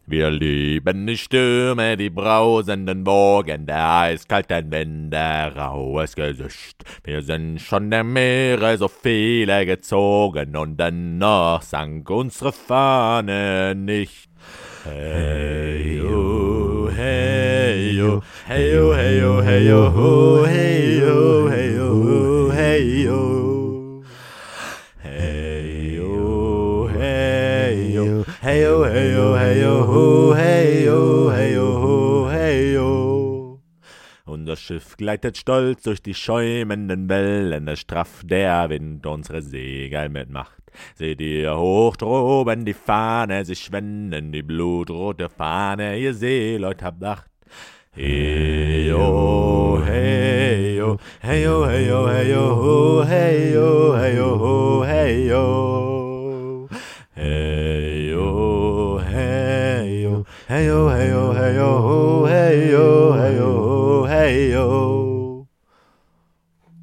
Wir lieben die Stürme, die brausenden Wogen, der eiskalten Winde, raues Gesicht. Wir sind schon der Meere so viele gezogen und dennoch sank unsere Fahne nicht. Hey yo, hey yo, hey yo, hey yo, hey yo, hey yo, hey yo, hey yo. Hey yo, hey yo, hey yo, hey yo, hey yo, hey yo, hey yo, hey yo. Unser Schiff gleitet stolz durch die schäumenden Wellen, es straff der Wind unsere Segel mitmacht. Seht ihr hoch droben die Fahne sich schwenden, die blutrote Fahne, ihr Seeleut habt Acht. Hey yo, hey yo, hey yo, hey yo, hey yo, hey yo, hey yo, hey yo. Hey yo, hey yo, hey yo,